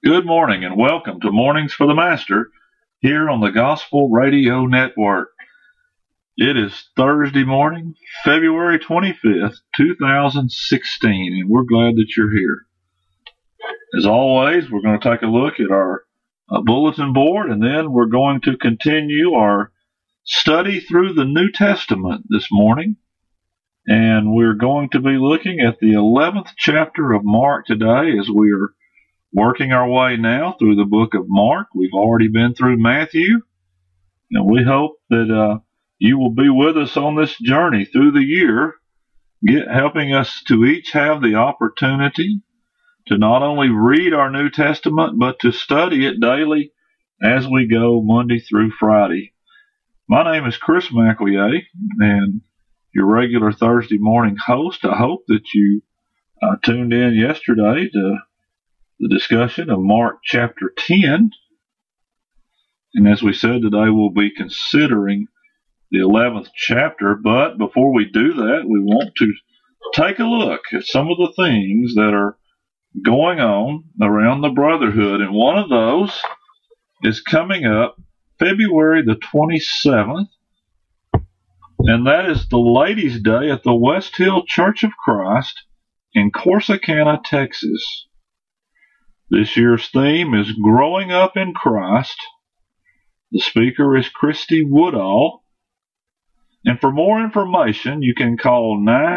Good morning and welcome to Mornings for the Master here on the Gospel Radio Network. It is Thursday morning, February 25th, 2016, and we're glad that you're here. As always, we're going to take a look at our bulletin board, and then we're going to continue our study through the New Testament this morning. And we're going to be looking at the 11th chapter of Mark today as we are working our way now through the book of Mark. We've already been through Matthew, and we hope that you will be with us on this journey through the year, helping us to each have the opportunity to not only read our New Testament, but to study it daily as we go Monday through Friday. My name is Chris McEllier, and your regular Thursday morning host. I hope that you tuned in yesterday to the discussion of Mark chapter 10. And as we said, today we'll be considering the 11th chapter. But before we do that, we want to take a look at some of the things that are going on around the brotherhood. And one of those is coming up February the 27th. And that is the Ladies' Day at the West Hill Church of Christ in Corsicana, Texas. This year's theme is Growing Up in Christ. The speaker is Christy Woodall. And for more information, you can call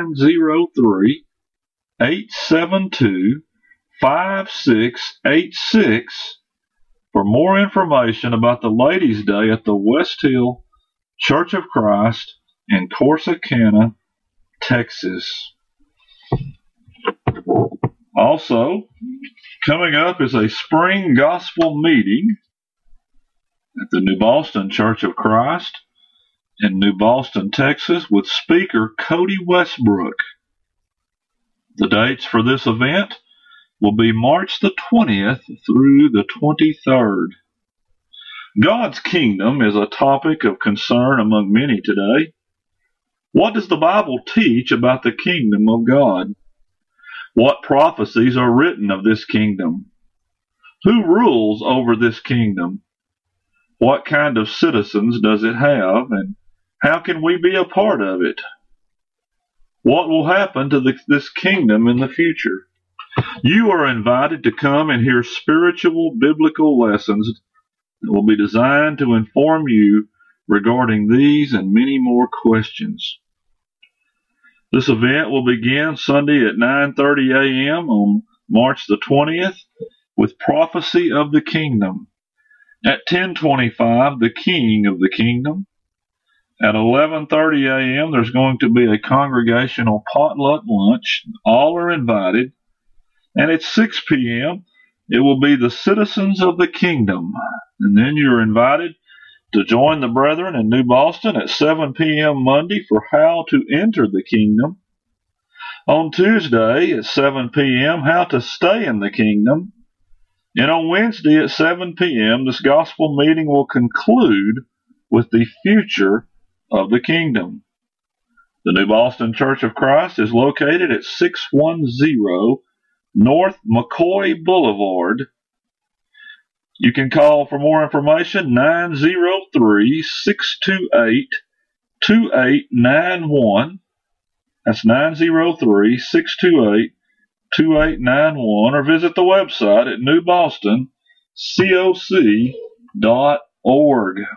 903-872-5686 for more information about the Ladies' Day at the West Hill Church of Christ in Corsicana, Texas. Also, coming up is a spring gospel meeting at the New Boston Church of Christ in New Boston, Texas, with speaker Cody Westbrook. The dates for this event will be March the 20th through the 23rd. God's kingdom is a topic of concern among many today. What does the Bible teach about the kingdom of God? What prophecies are written of this kingdom? Who rules over this kingdom? What kind of citizens does it have, and how can we be a part of it? What will happen to this kingdom in the future? You are invited to come and hear spiritual biblical lessons that will be designed to inform you regarding these and many more questions. This event will begin Sunday at 9:30 a.m. on March the 20th with Prophecy of the Kingdom. At 10:25, The King of the Kingdom. At 11:30 a.m., there's going to be a congregational potluck lunch. All are invited. And at 6 p.m., it will be The Citizens of the Kingdom. And then you're invited to join the brethren in New Boston at 7 p.m. Monday for How to Enter the Kingdom. On Tuesday at 7 p.m., How to Stay in the Kingdom. And on Wednesday at 7 p.m., this gospel meeting will conclude with the future of the kingdom. The New Boston Church of Christ is located at 610 North McCoy Boulevard. You can call for more information 903-628-2891. That's 903-628-2891, or visit the website at newbostoncoc.org.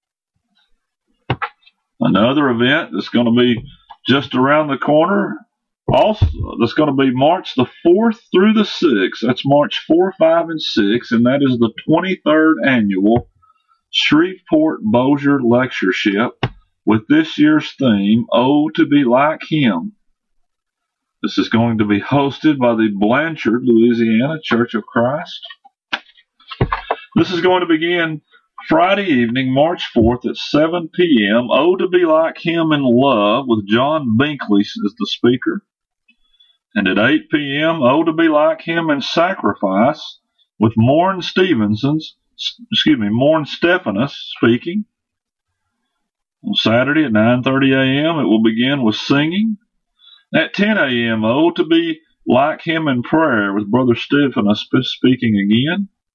Another event that's going to be just around the corner, also that's going to be March the 4th through the 6th. That's March 4, 5, and 6, and that is the 23rd annual Shreveport Bossier Lectureship with this year's theme, Oh, to be like Him. This is going to be hosted by the Blanchard, Louisiana Church of Christ. This is going to begin Friday evening, March 4th at 7 p.m. Oh, to be like Him in love with John Binkley as the speaker. And at 8 p.m., Oh, to be like Him in sacrifice with Morn Stephanus speaking. On Saturday at 9:30 a.m., it will begin with singing. At 10 a.m., Oh, to be like Him in prayer with Brother Stephanus speaking again.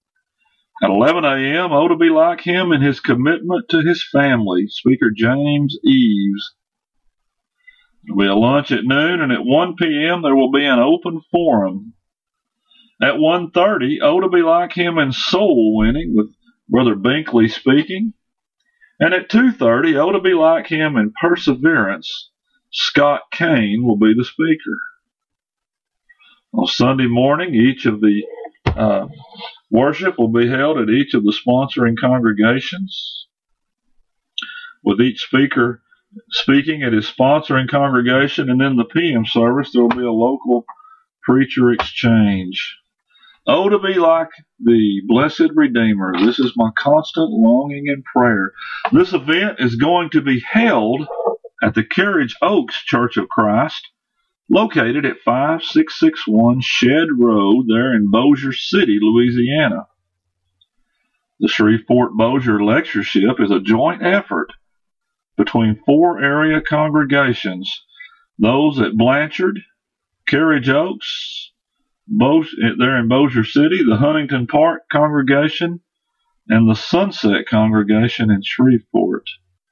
At 11 a.m., Oh, to be like him in his commitment to his family, Speaker James Eves. There will be a lunch at noon, and at 1 p.m. there will be an open forum. At 1:30, Oh, to be like him in soul winning, with Brother Binkley speaking. And at 2:30, Oh, to be like him in perseverance, Scott Kane will be the speaker. On Sunday morning, each of the worship will be held at each of the sponsoring congregations, with each speaker speaking at his sponsoring congregation, and in the PM service there will be a local preacher exchange. Oh, to be like the Blessed Redeemer. This is my constant longing and prayer. This event is going to be held at the Carriage Oaks Church of Christ, located at 5661 Shed Road there in Bossier City, Louisiana. The Shreveport-Bossier Lectureship is a joint effort between 4 area congregations, those at Blanchard, Carriage Oaks, there in Bossier City, the Huntington Park congregation, and the Sunset congregation in Shreveport.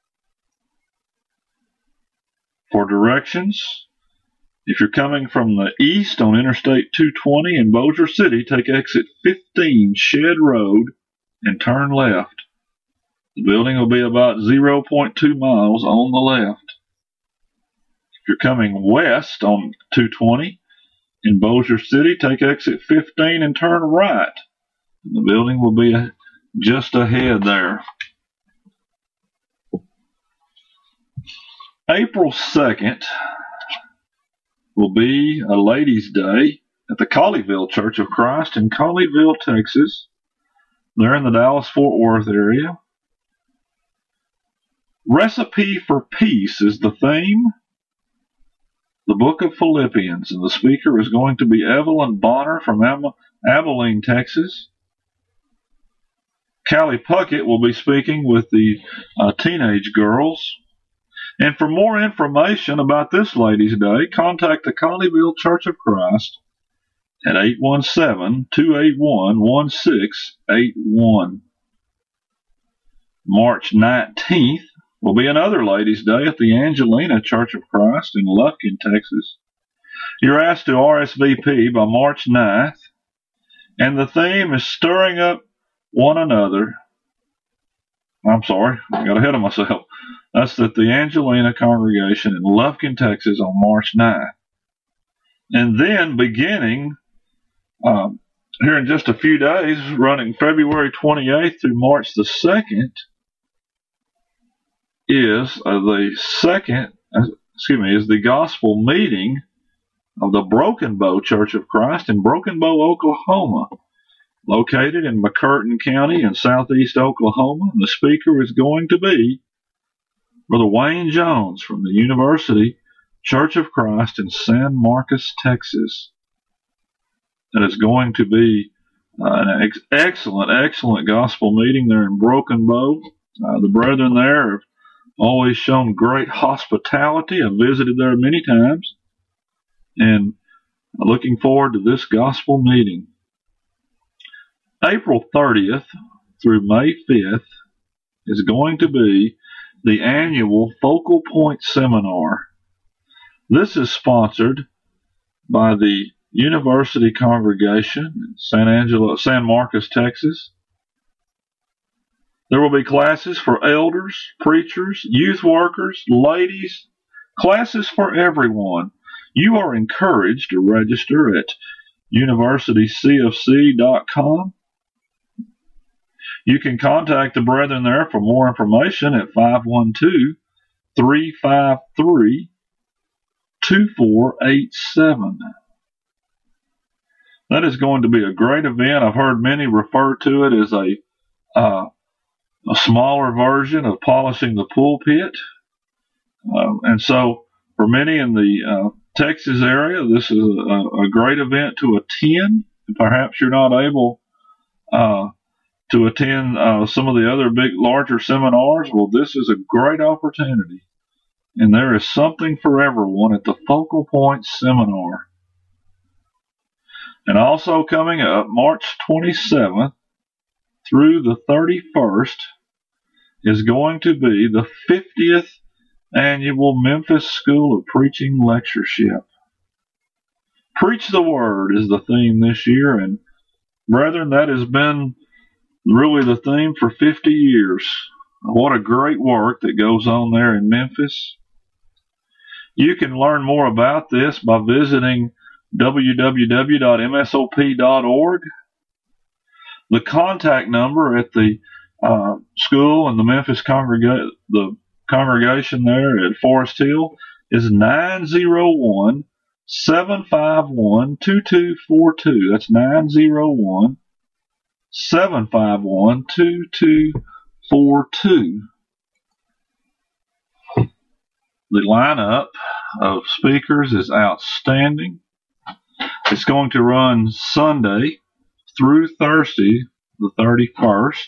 For directions, if you're coming from the east on Interstate 220 in Bossier City, take exit 15 Shed Road and turn left. The building will be about 0.2 miles on the left. If you're coming west on 220 in Bossier City, take exit 15 and turn right. The building will be just ahead there. April 2nd will be a Ladies' Day at the Colleyville Church of Christ in Colleyville, Texas. They're in the Dallas-Fort Worth area. Recipe for Peace is the theme. The book of Philippians, and the speaker is going to be Evelyn Bonner from Abilene, Texas. Callie Puckett will be speaking with the teenage girls. And for more information about this Ladies' Day, contact the Colleyville Church of Christ at 817-281-1681. March 19th will be another Ladies' Day at the Angelina Church of Christ in Lufkin, Texas. You're asked to RSVP by March 9th, and the theme is Stirring Up One Another. I'm sorry, I got ahead of myself. That's at the Angelina congregation in Lufkin, Texas on March 9th. And then beginning here in just a few days, running February 28th through March the 2nd, is the gospel meeting of the Broken Bow Church of Christ in Broken Bow, Oklahoma, located in McCurtain County in southeast Oklahoma. And the speaker is going to be Brother Wayne Jones from the University Church of Christ in San Marcos, Texas. That is going to be an excellent gospel meeting there in Broken Bow. The brethren there have always shown great hospitality. I've visited there many times, and I'm looking forward to this gospel meeting. April 30th through May 5th is going to be the annual Focal Point Seminar. This is sponsored by the University Congregation in San Marcos, Texas. There will be classes for elders, preachers, youth workers, ladies, classes for everyone. You are encouraged to register at universitycfc.com. You can contact the brethren there for more information at 512-353-2487. That is going to be a great event. I've heard many refer to it as a smaller version of polishing the pulpit. And so for many in the Texas area, this is a great event to attend. Perhaps you're not able to attend some of the other larger seminars. Well, this is a great opportunity. And there is something for everyone at the Focal Point Seminar. And also coming up, March 27th through the 31st is going to be the 50th annual Memphis School of Preaching Lectureship. Preach the Word is the theme this year, and brethren, that has been really the theme for 50 years. What a great work that goes on there in Memphis. You can learn more about this by visiting www.msop.org. The contact number at the school and the Memphis congregation there at Forest Hill is 901-751-2242. That's 901-751-2242. The lineup of speakers is outstanding. It's going to run Sunday through Thursday, the 31st.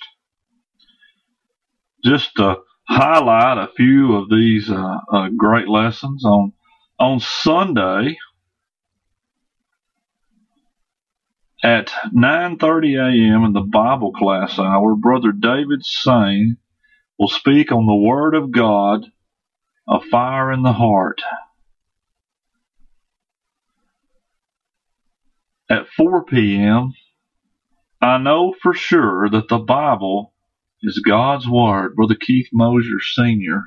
Just to highlight a few of these great lessons. On Sunday at 9:30 a.m. in the Bible class hour, Brother David Sain will speak on the Word of God, a fire in the heart. At 4 p.m., I know for sure that the Bible is God's Word, Brother Keith Mosier Sr.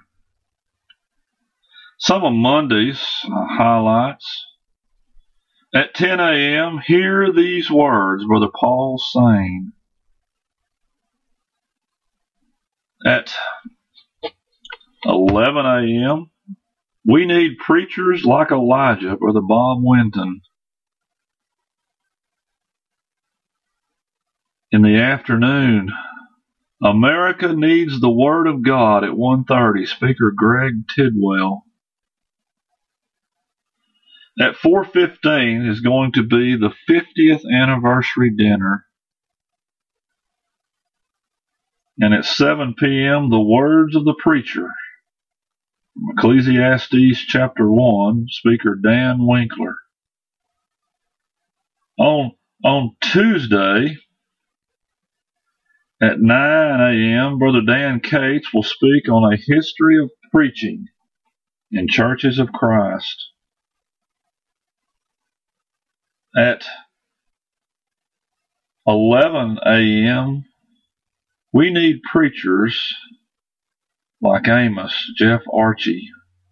Some of Monday's highlights. At 10 a.m., hear these words, Brother Paul Sain. At 11 a.m., we need preachers like Elijah, Brother Bob Winton. In the afternoon, America needs the Word of God at 1:30, Speaker Greg Tidwell. At 4:15 is going to be the 50th anniversary dinner. And at 7 p.m., the words of the preacher. Ecclesiastes chapter 1, Speaker Dan Winkler. On Tuesday at 9 a.m., Brother Dan Cates will speak on a history of preaching in churches of Christ. At 11 a.m., we need preachers like Amos, Jeff Archie.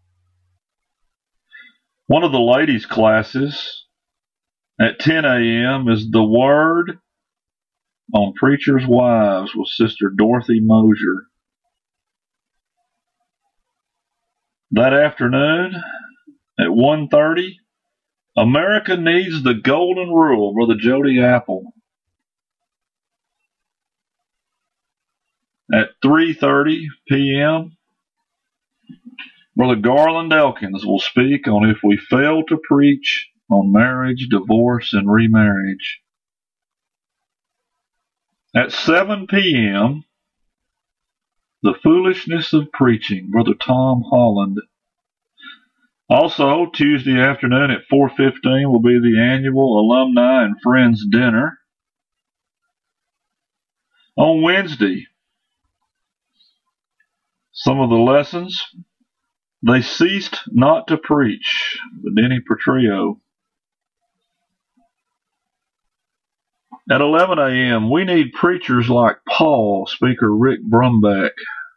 One of the ladies' classes at 10 a.m. is the Word on Preachers' Wives with Sister Dorothy Mosier. That afternoon at 1:30, America needs the Golden Rule, Brother Jody Apple. At 3:30 p.m., Brother Garland Elkins will speak on if we fail to preach on marriage, divorce, and remarriage. At 7 p.m., the foolishness of preaching, Brother Tom Holland. Also, Tuesday afternoon at 4:15 will be the annual Alumni and Friends Dinner. On Wednesday, some of the lessons. They ceased not to preach, Denny Petrillo. At 11 a.m., we need preachers like Paul, Speaker Rick Brumback.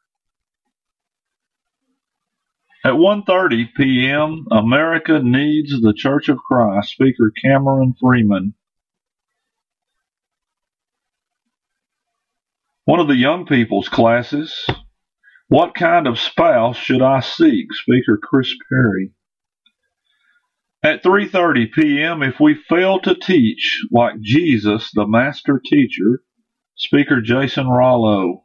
At 1:30 p.m., America needs the Church of Christ, Speaker Cameron Freeman. One of the young people's classes, what kind of spouse should I seek? Speaker Chris Perry. At 3:30 p.m., if we fail to teach like Jesus, the master teacher, Speaker Jason Rollo.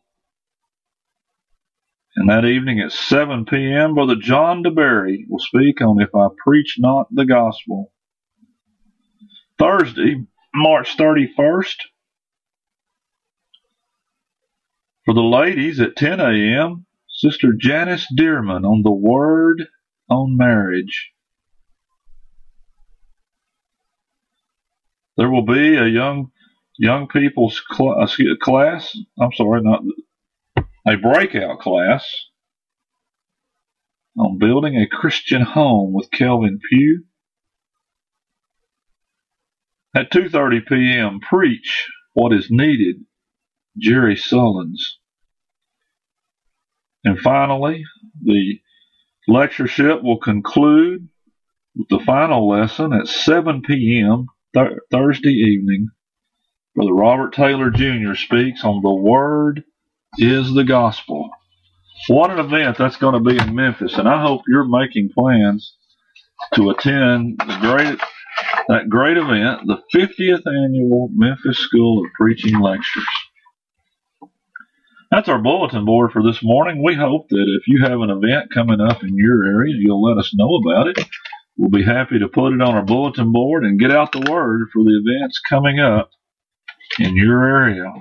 And that evening at 7 p.m., Brother John DeBerry will speak on If I Preach Not the Gospel. Thursday, March 31st, for the ladies at 10 a.m., Sister Janice Dearman on the Word on Marriage. There will be a young young people's class. I'm sorry, not a breakout class on building a Christian home with Kelvin Pugh. At 2:30 p.m., Preach What is Needed, Jerry Sullins. And finally, the lectureship will conclude with the final lesson at 7 p.m. Thursday evening. Brother Robert Taylor Jr. speaks on The Word is the Gospel. What an event that's going to be in Memphis, and I hope you're making plans to attend that great event, the 50th annual Memphis School of Preaching Lectures. That's our bulletin board for this morning. We hope that if you have an event coming up in your area, you'll let us know about it. We'll be happy to put it on our bulletin board and get out the word for the events coming up in your area.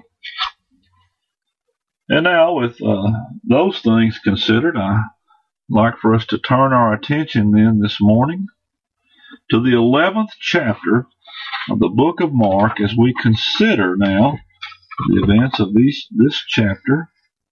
And now, with those things considered, I'd like for us to turn our attention then this morning to the 11th chapter of the book of Mark as we consider now the events of this chapter.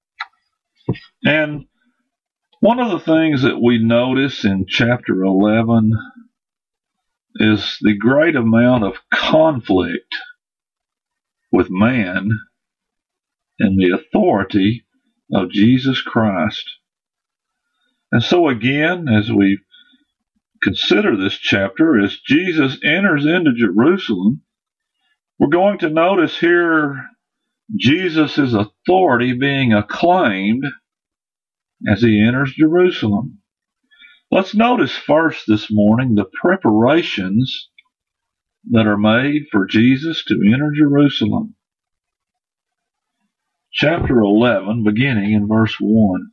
And one of the things that we notice in chapter 11 is the great amount of conflict with man and the authority of Jesus Christ. And so again, as we consider this chapter, as Jesus enters into Jerusalem, we're going to notice here Jesus' authority being acclaimed as he enters Jerusalem. Let's notice first this morning the preparations that are made for Jesus to enter Jerusalem. Chapter 11, beginning in verse 1.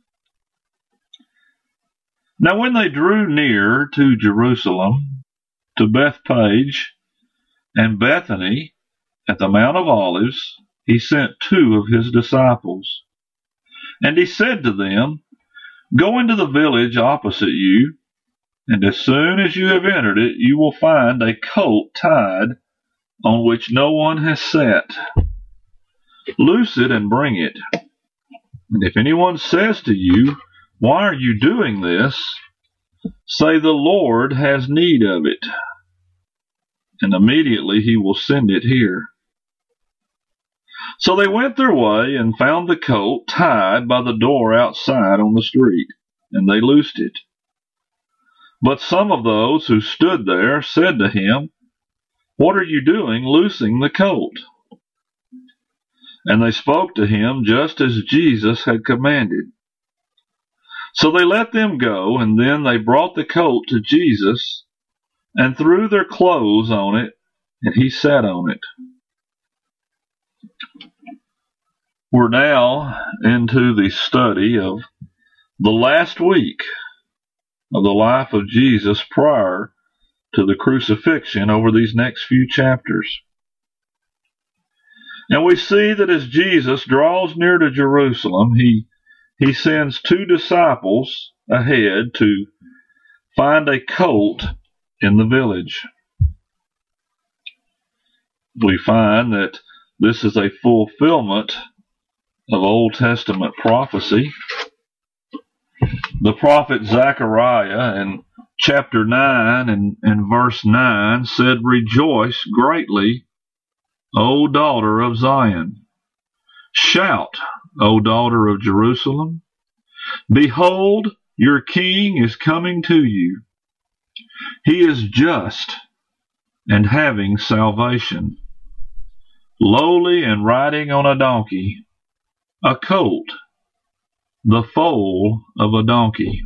Now when they drew near to Jerusalem, to Bethphage and Bethany at the Mount of Olives, he sent 2 of his disciples. And he said to them, Go into the village opposite you, and as soon as you have entered it, you will find a colt tied on which no one has sat. Loose it and bring it. And if anyone says to you, Why are you doing this? Say, The Lord has need of it, and immediately he will send it here. So they went their way and found the colt tied by the door outside on the street, and they loosed it. But some of those who stood there said to him, What are you doing loosing the colt? And they spoke to him just as Jesus had commanded. So they let them go, and then they brought the colt to Jesus and threw their clothes on it, and he sat on it. We're now into the study of the last week of the life of Jesus prior to the crucifixion over these next few chapters. And we see that as Jesus draws near to Jerusalem, he sends 2 disciples ahead to find a colt in the village. We find that this is a fulfillment of Old Testament prophecy. The prophet Zechariah in chapter 9 and verse 9 said, Rejoice greatly, O daughter of Zion. Shout, O daughter of Jerusalem. Behold, your king is coming to you. He is just and having salvation, lowly and riding on a donkey, a colt, the foal of a donkey.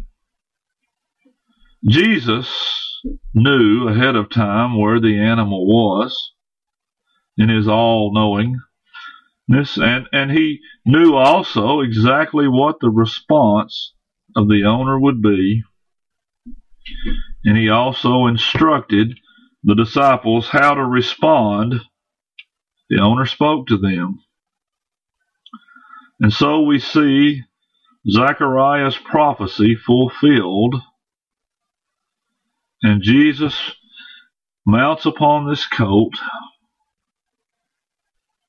Jesus knew ahead of time where the animal was in his all-knowingness, and he knew also exactly what the response of the owner would be. And he also instructed the disciples how to respond. The owner spoke to them. And so we see Zechariah's prophecy fulfilled, and Jesus mounts upon this colt,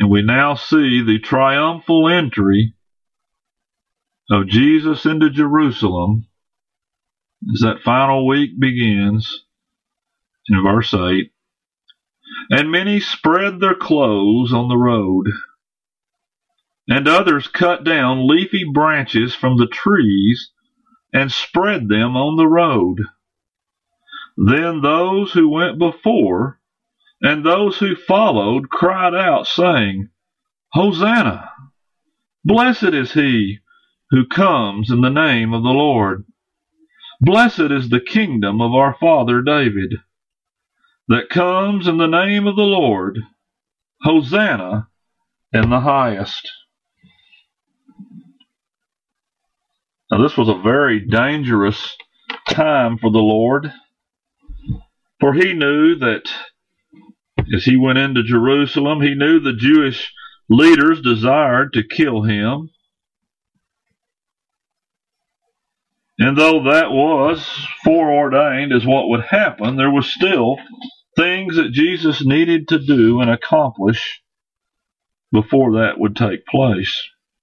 And we now see the triumphal entry of Jesus into Jerusalem as that final week begins in verse 8. And many spread their clothes on the road, and others cut down leafy branches from the trees and spread them on the road. Then those who went before and those who followed cried out, saying, Hosanna! Blessed is he who comes in the name of the Lord. Blessed is the kingdom of our father David, that comes in the name of the Lord. Hosanna in the highest. Now, this was a very dangerous time for the Lord, for he knew that as he went into Jerusalem, he knew the Jewish leaders desired to kill him. And though that was foreordained as what would happen, there was still things that Jesus needed to do and accomplish before that would take place.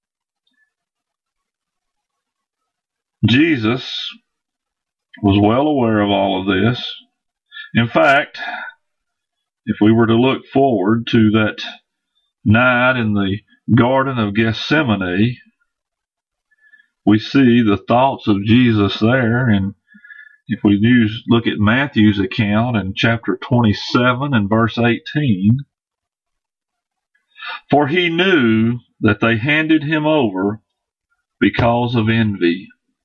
Jesus was well aware of all of this. In fact, if we were to look forward to that night in the Garden of Gethsemane, we see the thoughts of Jesus there. And if we look at Matthew's account in chapter 27 and verse 18, for he knew that they handed him over because of envy.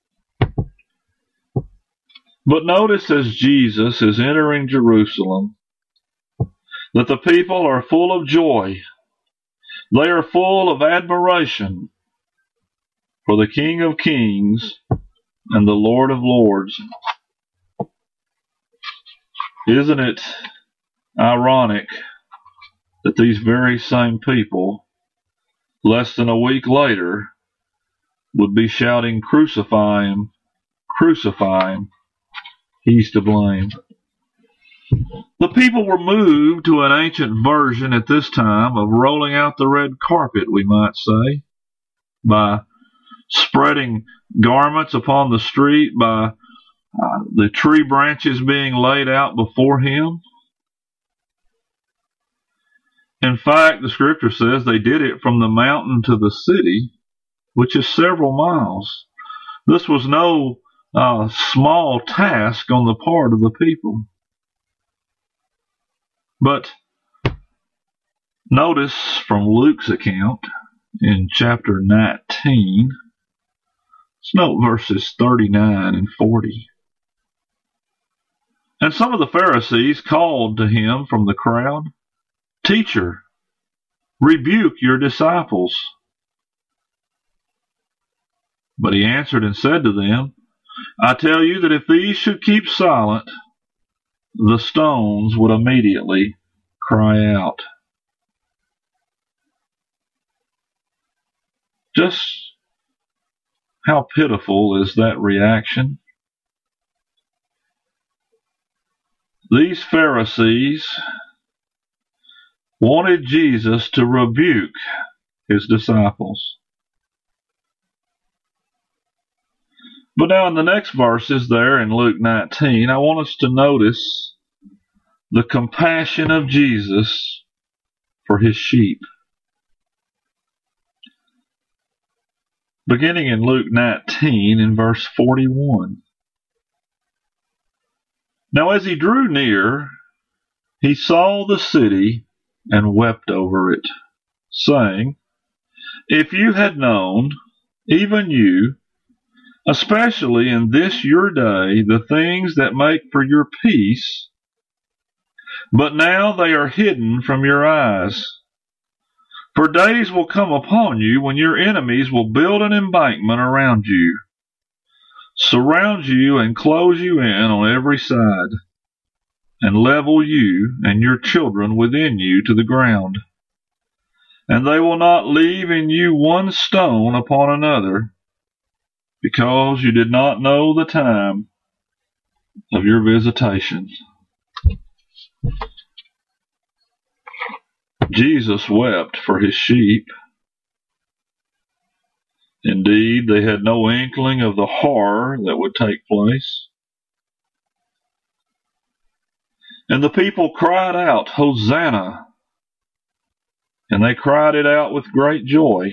But notice as Jesus is entering Jerusalem, that the people are full of joy. They are full of admiration for the King of Kings and the Lord of Lords. Isn't it ironic that these very same people, less than a week later, would be shouting, Crucify him, crucify him, he's to blame. The people were moved to an ancient version at this time of rolling out the red carpet, we might say, by spreading garments upon the street, by the tree branches being laid out before him. In fact, the scripture says they did it from the mountain to the city, which is several miles. This was no small task on the part of the people. But notice from Luke's account in chapter 19, let's note verses 39 and 40. And some of the Pharisees called to him from the crowd, Teacher, rebuke your disciples. But he answered and said to them, I tell you that if these should keep silent, the stones would immediately cry out. Just how pitiful is that reaction? These Pharisees wanted Jesus to rebuke his disciples. But now in the next verses there in Luke 19, I want us to notice the compassion of Jesus for his sheep. Beginning in Luke 19 in verse 41. Now as he drew near, he saw the city and wept over it, saying, If you had known, even you, especially in this your day, the things that make for your peace, but now they are hidden from your eyes. For days will come upon you when your enemies will build an embankment around you, surround you and close you in on every side, and level you and your children within you to the ground. And they will not leave in you one stone upon another, because you did not know the time of your visitation. Jesus wept for his sheep. Indeed, they had no inkling of the horror that would take place. And the people cried out, Hosanna! And they cried it out with great joy.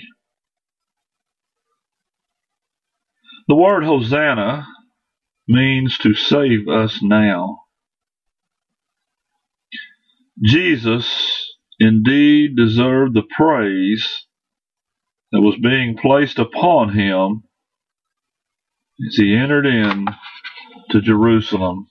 The word Hosanna means to save us now. Jesus indeed deserved the praise that was being placed upon him as he entered in to Jerusalem.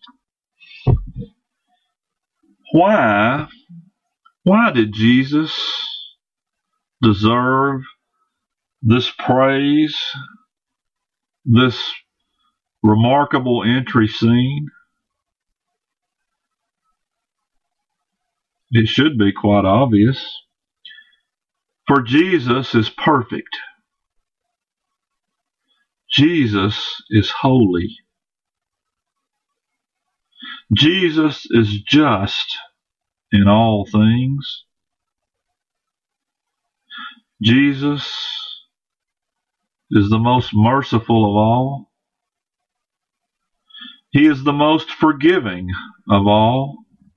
Why did Jesus deserve this praise, this remarkable entry scene? It should be quite obvious. For Jesus is perfect. Jesus is holy. Jesus is just in all things. Jesus is the most merciful of all. He is the most forgiving of all.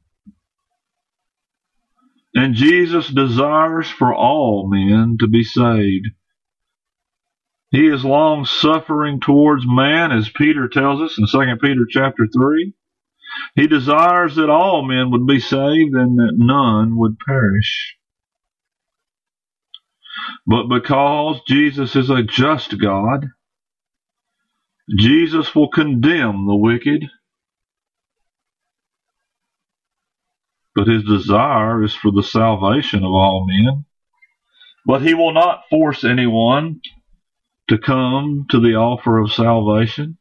And Jesus desires for all men to be saved. He is long-suffering towards man, as Peter tells us in 2 Peter chapter 3. He desires that all men would be saved and that none would perish. But because Jesus is a just God, Jesus will condemn the wicked. But his desire is for the salvation of all men. But he will not force anyone to come to the offer of salvation.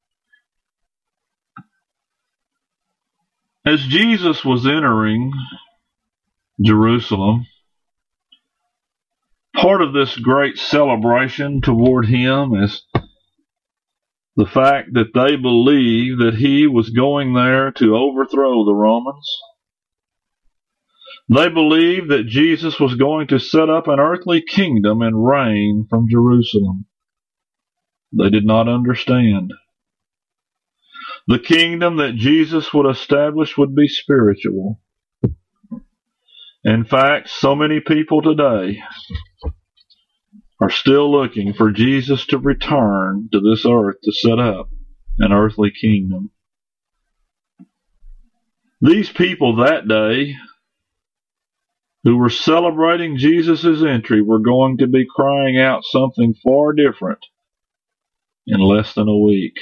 As Jesus was entering Jerusalem, part of this great celebration toward him is the fact that they believed that he was going there to overthrow the Romans. They believed that Jesus was going to set up an earthly kingdom and reign from Jerusalem. They did not understand. The kingdom that Jesus would establish would be spiritual. In fact, so many people today are still looking for Jesus to return to this earth to set up an earthly kingdom. These people that day who were celebrating Jesus' entry were going to be crying out something far different in less than a week.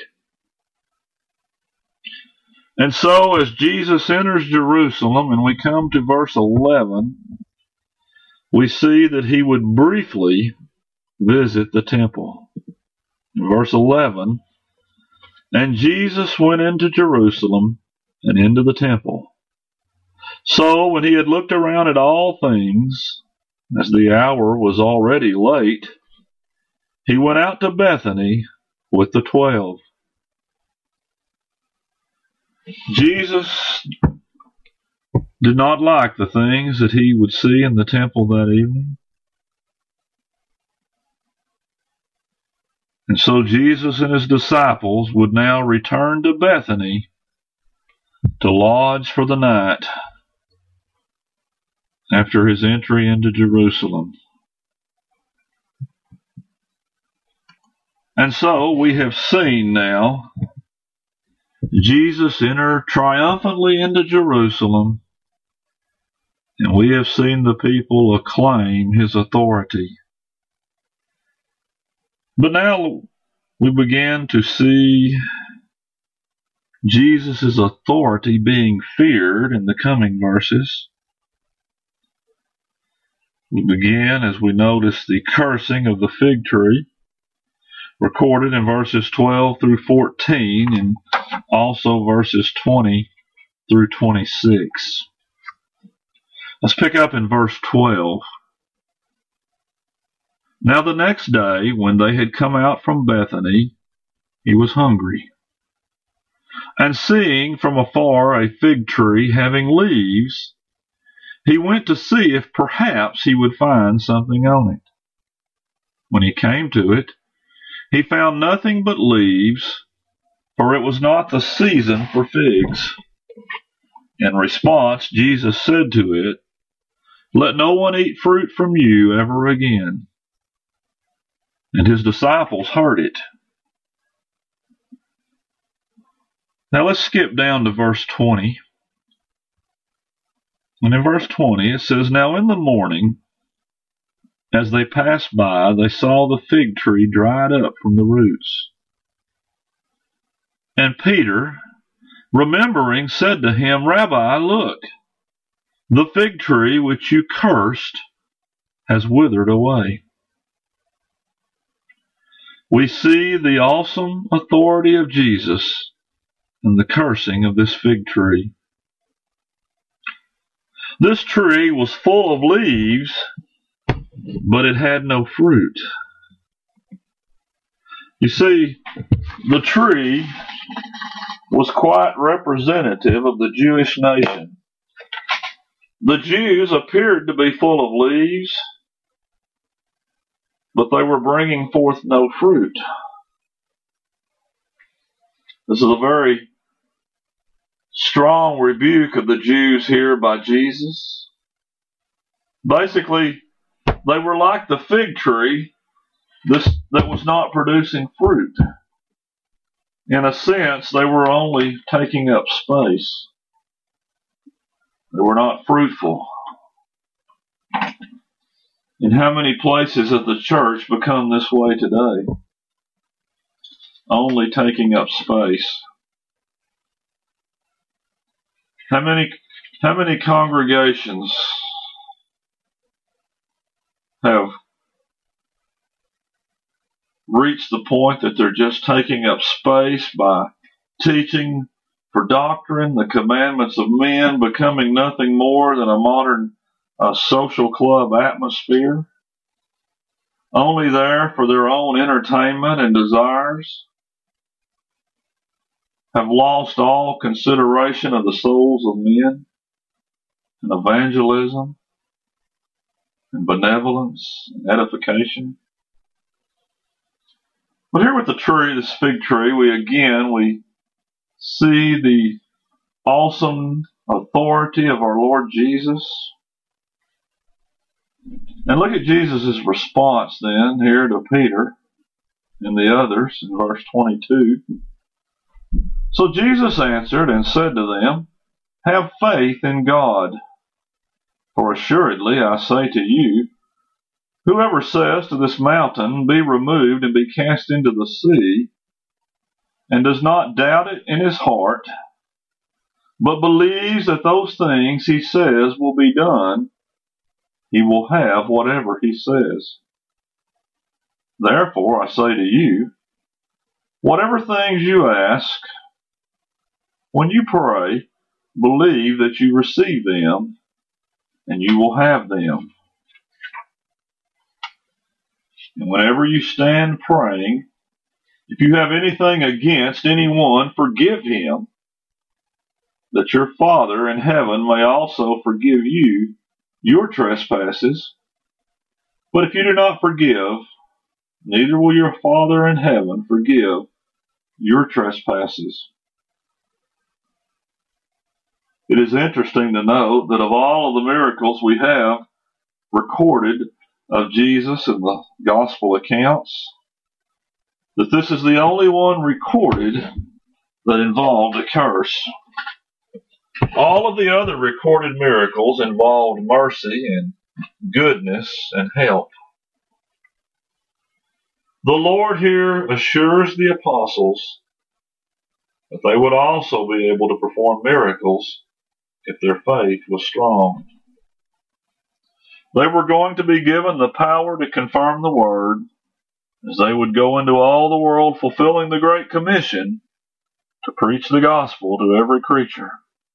And so as Jesus enters Jerusalem, and we come to verse 11, we see that he would briefly visit the temple. In verse 11, and Jesus went into Jerusalem and into the temple. So when he had looked around at all things, as the hour was already late, he went out to Bethany with the 12. Jesus did not like the things that he would see in the temple that evening. And so Jesus and his disciples would now return to Bethany to lodge for the night after his entry into Jerusalem. And so we have seen now Jesus enter triumphantly into Jerusalem, and we have seen the people acclaim his authority. But now we begin to see Jesus' authority being feared in the coming verses. We begin as we notice the cursing of the fig tree, recorded in verses 12 through 14, and also verses 20 through 26. Let's pick up in verse 12. Now the next day, when they had come out from Bethany, he was hungry. And seeing from afar a fig tree having leaves, He went to see if perhaps he would find something on it. When he came to it, he found nothing but leaves, for it was not the season for figs. In response, Jesus said to it, "Let no one eat fruit from you ever again." And his disciples heard it. Now let's skip down to verse 20. And in verse 20 it says, "Now in the morning, as they passed by, they saw the fig tree dried up from the roots. And Peter, remembering, said to him, 'Rabbi, look, the fig tree which you cursed has withered away.'" We see the awesome authority of Jesus in the cursing of this fig tree. This tree was full of leaves, but it had no fruit. You see, the tree was quite representative of the Jewish nation. The Jews appeared to be full of leaves, but they were bringing forth no fruit. This is a very strong rebuke of the Jews here by Jesus. Basically, they were like the fig tree that was not producing fruit. In a sense, they were only taking up space. They were not fruitful. And how many places of the church become this way today? Only taking up space. How many congregations have reached the point that they're just taking up space by teaching for doctrine, the commandments of men, becoming nothing more than a modern social club atmosphere, only there for their own entertainment and desires, have lost all consideration of the souls of men, and evangelism, and benevolence, and edification. But here with the tree, this fig tree, we see the awesome authority of our Lord Jesus. And look at Jesus' response then here to Peter and the others in verse 22. "So Jesus answered and said to them, 'Have faith in God. For assuredly I say to you, whoever says to this mountain, be removed and be cast into the sea, and does not doubt it in his heart, but believes that those things he says will be done, he will have whatever he says. Therefore I say to you, whatever things you ask, when you pray, believe that you receive them, and you will have them. And whenever you stand praying, if you have anything against anyone, forgive him, that your Father in heaven may also forgive you your trespasses. But if you do not forgive, neither will your Father in heaven forgive your trespasses.'" It is interesting to note that of all of the miracles we have recorded of Jesus in the gospel accounts, that this is the only one recorded that involved a curse. All of the other recorded miracles involved mercy and goodness and help. The Lord here assures the apostles that they would also be able to perform miracles if their faith was strong. They were going to be given the power to confirm the word, as they would go into all the world fulfilling the Great Commission to preach the gospel to every creature.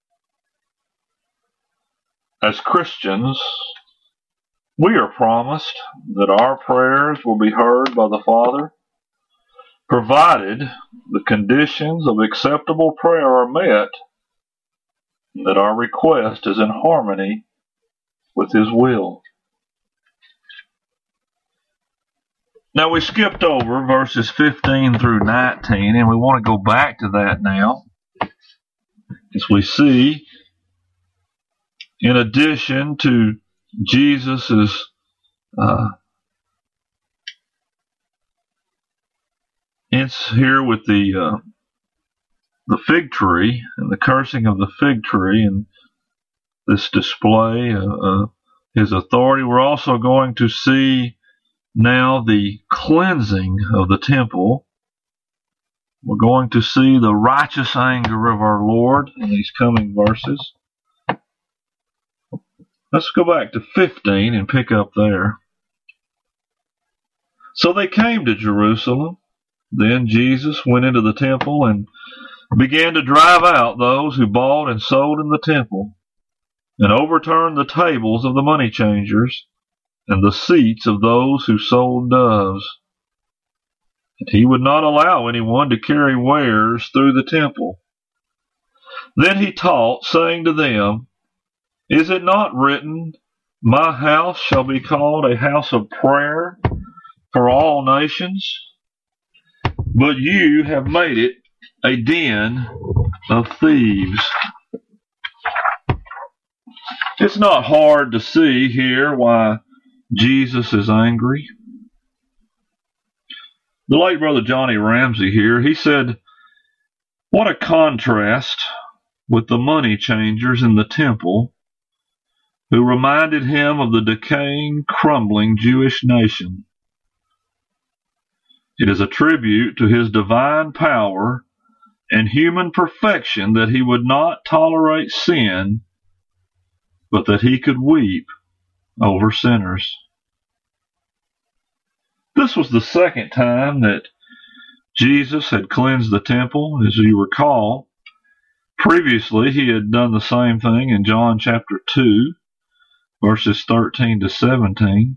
As Christians, we are promised that our prayers will be heard by the Father, provided the conditions of acceptable prayer are met, that our request is in harmony with his will. Now we skipped over verses 15 through 19, and we want to go back to that now. As we see, in addition to Jesus's it's here with the fig tree and the cursing of the fig tree and this display of his authority. We're also going to see now the cleansing of the temple. We're going to see the righteous anger of our Lord in these coming verses. Let's go back to 15 and pick up there. So they came to Jerusalem. Then Jesus went into the temple and began to drive out those who bought and sold in the temple, and overturned the tables of the money changers and the seats of those who sold doves. And he would not allow anyone to carry wares through the temple. Then he taught, saying to them, Is it not written, My house shall be called a house of prayer for all nations? But you have made it a den of thieves. It's not hard to see here why Jesus is angry. The late Brother Johnny Ramsey here, he said, what a contrast with the money changers in the temple who reminded him of the decaying, crumbling Jewish nation. It is a tribute to his divine power and human perfection that he would not tolerate sin, but that he could weep over sinners. This was the second time that Jesus had cleansed the temple, as you recall. Previously, he had done the same thing in John chapter 2, verses 13 to 17.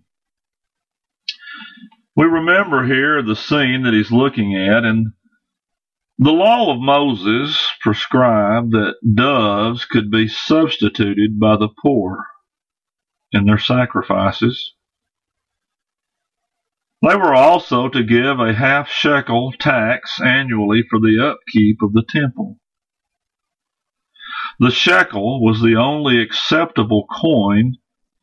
We remember here the scene that he's looking at, and the law of Moses prescribed that doves could be substituted by the poor in their sacrifices. They were also to give a half-shekel tax annually for the upkeep of the temple. The shekel was the only acceptable coin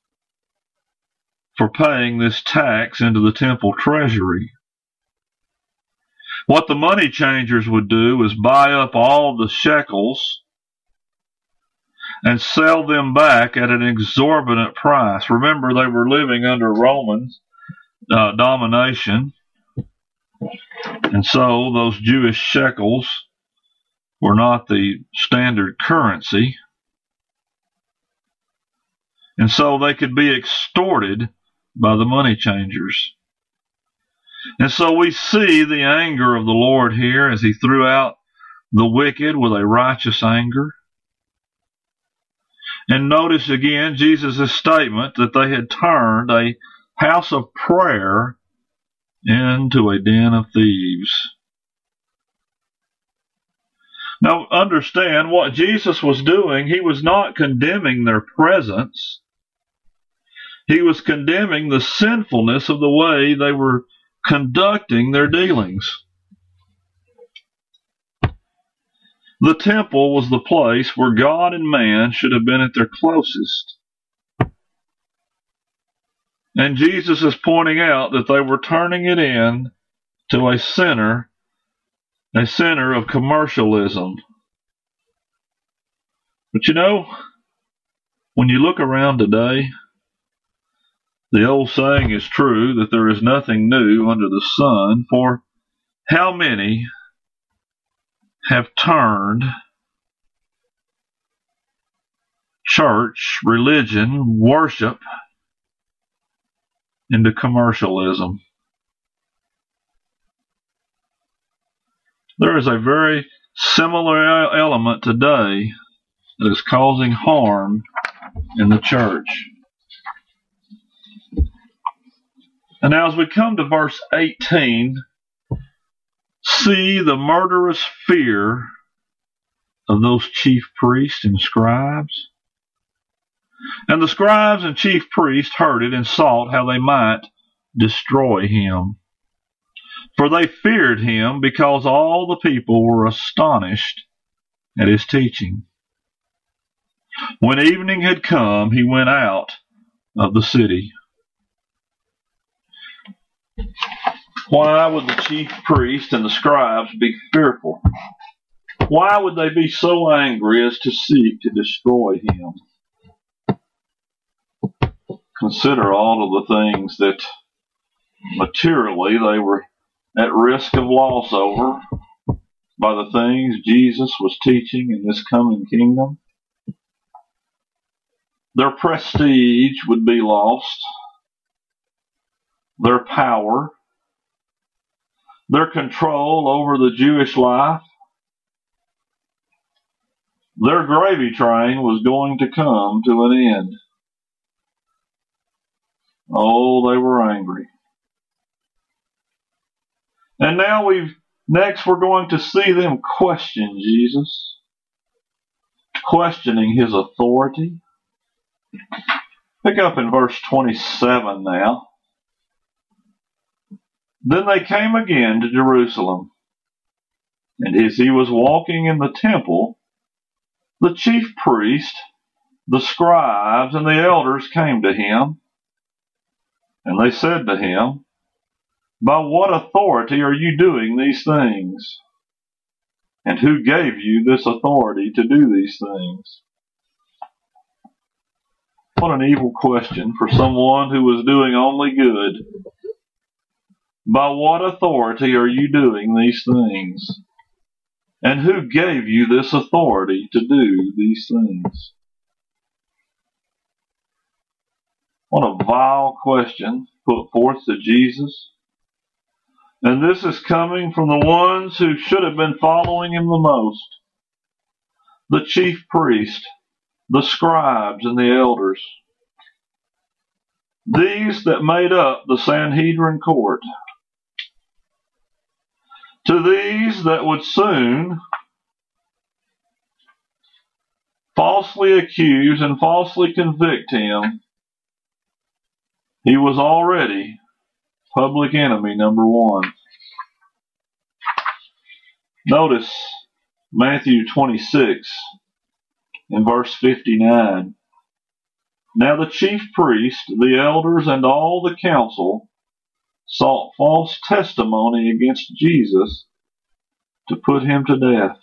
for paying this tax into the temple treasury. What the money changers would do was buy up all the shekels and sell them back at an exorbitant price. Remember, they were living under Roman domination, and so those Jewish shekels were not the standard currency, and so they could be extorted by the money changers. And so we see the anger of the Lord here as he threw out the wicked with a righteous anger. And notice again Jesus' statement that they had turned a house of prayer into a den of thieves. Now understand what Jesus was doing. He was not condemning their presence. He was condemning the sinfulness of the way they were conducting their dealings. The temple was the place where God and man should have been at their closest. And Jesus is pointing out that they were turning it in to a center of commercialism. But you know, when you look around today, the old saying is true that there is nothing new under the sun, for how many have turned church, religion, worship into commercialism? There is a very similar element today that is causing harm in the church. And now as we come to verse 18, see the murderous fear of those chief priests and scribes. And the scribes and chief priests heard it and sought how they might destroy him. For they feared him, because all the people were astonished at his teaching. When evening had come, he went out of the city. Why would the chief priests and the scribes be fearful? Why would they be so angry as to seek to destroy him? Consider all of the things that materially they were at risk of loss over by the things Jesus was teaching in this coming kingdom. Their prestige would be lost, their power, their control over the Jewish life. Their gravy train was going to come to an end. Oh, they were angry. And now we're going to see them question Jesus, questioning his authority. Pick up in verse 27 now. Then they came again to Jerusalem, and as he was walking in the temple, the chief priest, the scribes, and the elders came to him, and they said to him, "By what authority are you doing these things? And who gave you this authority to do these things?" What an evil question for someone who was doing only good. By what authority are you doing these things? And who gave you this authority to do these things? What a vile question put forth to Jesus. And this is coming from the ones who should have been following him the most. The chief priest, the scribes, and the elders. These that made up the Sanhedrin court. To these that would soon falsely accuse and falsely convict him, he was already public enemy number one. Notice Matthew 26 in verse 59. Now the chief priest, the elders, and all the council sought false testimony against Jesus to put him to death.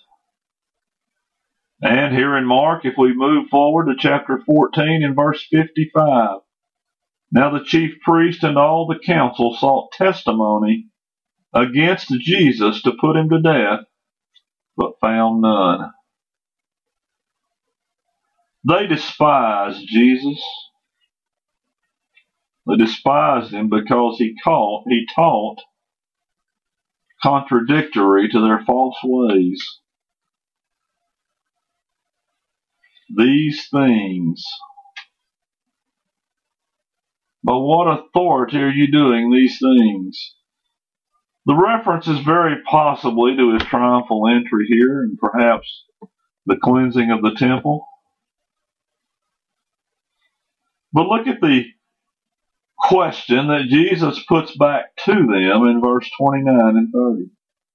And here in Mark, if we move forward to chapter 14 in verse 55, now the chief priest and all the council sought testimony against Jesus to put him to death, but found none. They despised Jesus. They despised him because he taught contradictory to their false ways. These things. By what authority are you doing these things? The reference is very possibly to his triumphal entry here and perhaps the cleansing of the temple. But look at the question that Jesus puts back to them in verse 29 and 30.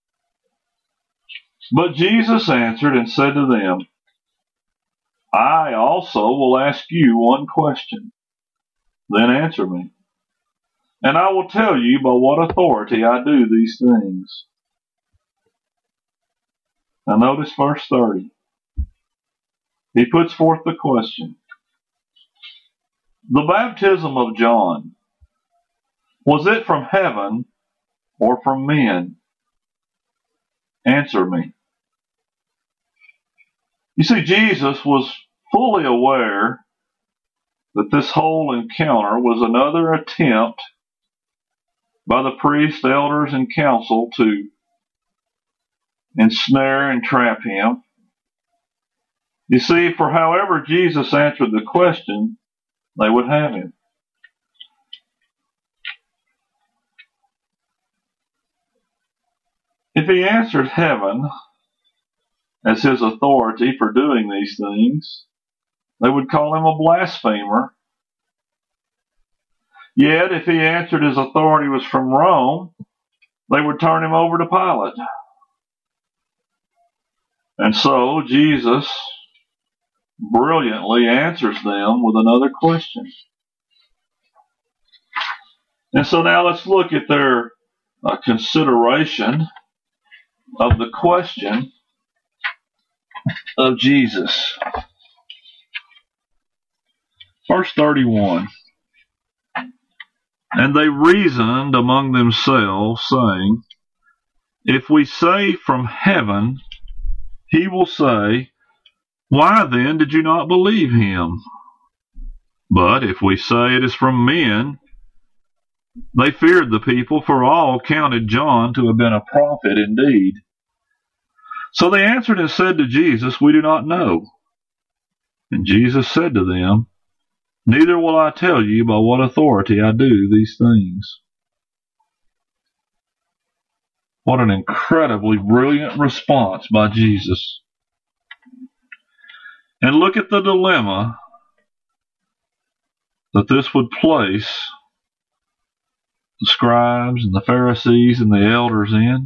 But Jesus answered and said to them, I also will ask you one question. Then answer me, and I will tell you by what authority I do these things. Now notice verse 30. He puts forth the question. The baptism of John, was it from heaven or from men? Answer me. You see, Jesus was fully aware that this whole encounter was another attempt by the priests, elders, and council to ensnare and trap him. You see, for however Jesus answered the question, they would have him. If he answered heaven as his authority for doing these things, They would call him a blasphemer. Yet, if he answered his authority was from Rome, they would turn him over to Pilate. And so, Jesus brilliantly answers them with another question. And so now let's look at their consideration of the question of Jesus. Verse 31. And they reasoned among themselves, saying, if we say from heaven, he will say, why then did you not believe him? But if we say it is from men, they feared the people, for all counted John to have been a prophet indeed. So they answered and said to Jesus, we do not know. And Jesus said to them, neither will I tell you by what authority I do these things. What an incredibly brilliant response by Jesus. And look at the dilemma that this would place the scribes and the Pharisees and the elders in.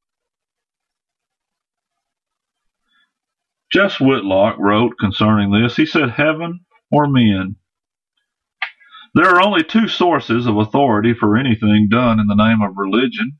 Jess Whitlock wrote concerning this, he said, heaven or men? There are only two sources of authority for anything done in the name of religion.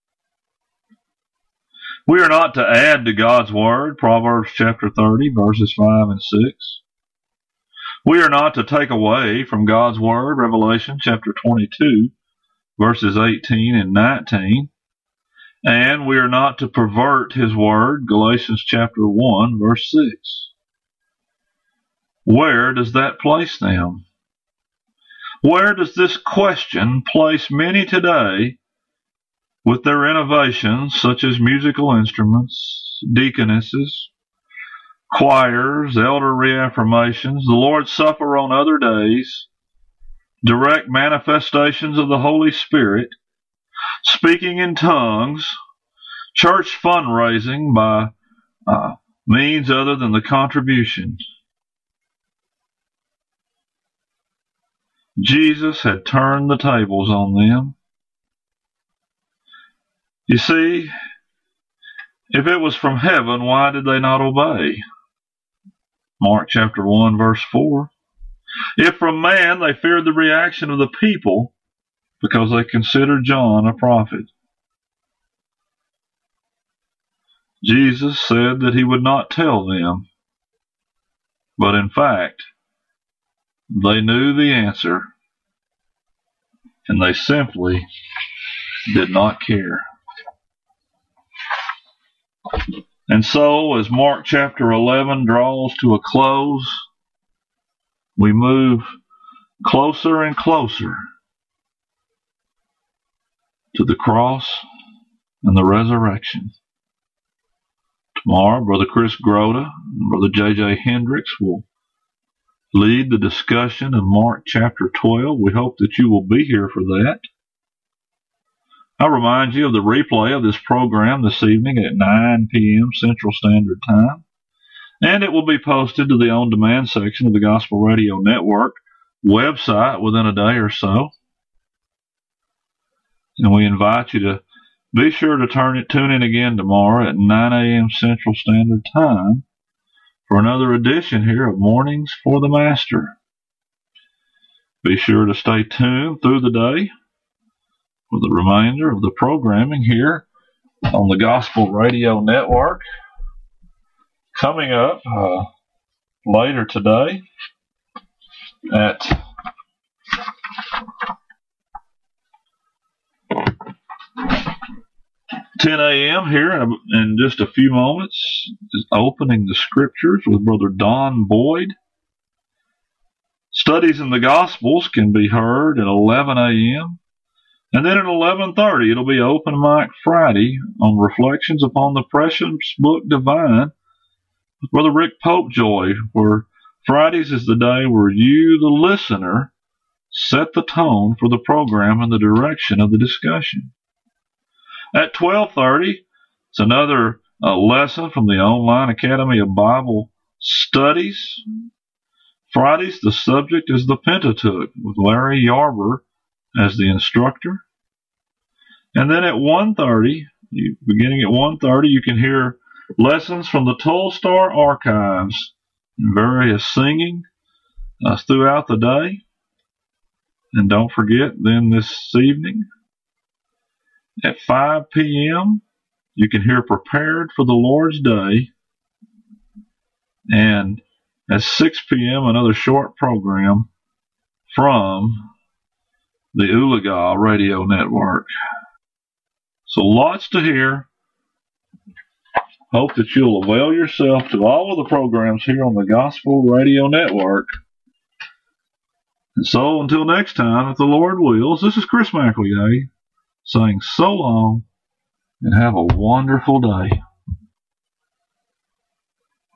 We are not to add to God's word, Proverbs chapter 30, verses 5 and 6. We are not to take away from God's word, Revelation chapter 22, verses 18 and 19. And we are not to pervert his word, Galatians chapter 1, verse 6. Where does that place them? Where does this question place many today with their innovations such as musical instruments, deaconesses, choirs, elder reaffirmations, the Lord's Supper on other days, direct manifestations of the Holy Spirit, speaking in tongues, church fundraising by means other than the contribution? Jesus had turned the tables on them. You see, if it was from heaven, why did they not obey? Mark chapter 1, verse 4. If from man, they feared the reaction of the people because they considered John a prophet. Jesus said that he would not tell them, but in fact, they knew the answer, and they simply did not care. And so, as Mark chapter 11 draws to a close, we move closer and closer to the cross and the resurrection. Tomorrow, Brother Chris Groda and Brother J.J. Hendricks will lead the discussion in Mark chapter 12. We hope that you will be here for that. I'll remind you of the replay of this program this evening at 9 p.m. Central Standard Time, and it will be posted to the on-demand section of the Gospel Radio Network website within a day or so. And we invite you to be sure to tune in again tomorrow at 9 a.m. Central Standard Time for another edition here of Mornings for the Master. Be sure to stay tuned through the day for the remainder of the programming here on the Gospel Radio Network. Coming up later today at 10 a.m. here in just a few moments is opening the scriptures with Brother Don Boyd. Studies in the Gospels can be heard at 11 a.m. And then at 11:30 it'll be Open Mic Friday on Reflections upon the Precious Book Divine with Brother Rick Popejoy, where Fridays is the day where you, the listener, set the tone for the program and the direction of the discussion. At 12:30, it's another lesson from the Online Academy of Bible Studies Fridays, the subject is the Pentateuch, with Larry Yarber as the instructor. And then at 1:30, beginning at 1:30, you can hear lessons from the Tolstar archives and various singing throughout the day. And don't forget, then this evening at 5 p.m., you can hear Prepared for the Lord's Day. And at 6 p.m., another short program from the Oologah Radio Network. So lots to hear. Hope that you'll avail yourself to all of the programs here on the Gospel Radio Network. And so until next time, if the Lord wills, this is Chris McElligay saying so long and have a wonderful day.